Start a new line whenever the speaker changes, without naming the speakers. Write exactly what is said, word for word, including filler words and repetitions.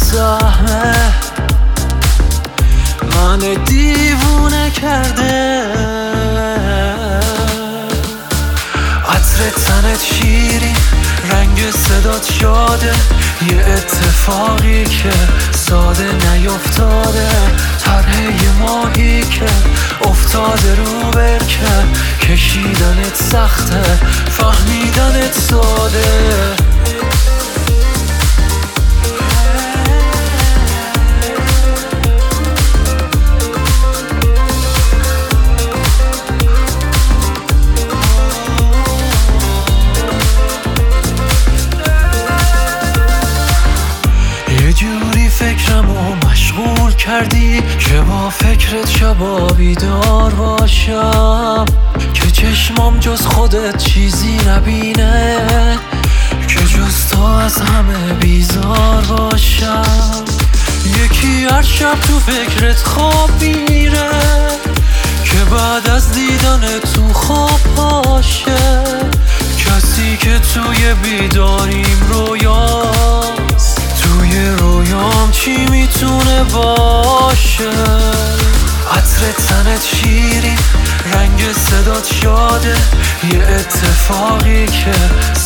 سهمه من دیوونه کرده. عطر تنت شیرین، رنگ صدات شاده، یه اتفاقی که ساده نیفتاده. طرح یه ماهی که افتاده رو برکه، کشیدنت سخته، فهمیدنت ساده. فکرمو مشغول کردی که با فکرت شبا بیدار باشم، که چشمام جز خودت چیزی نبینه، که جز تو از همه بیزار باشم. یکی هر شب تو فکرت خواب میره، که بعد از دیدن تو خواب باشه. کسی که توی بیداریم رویاست، توی رویام چی میتونه باشه؟ عطر تنت شیرین، رنگ صدات شاده، یه اتفاقی که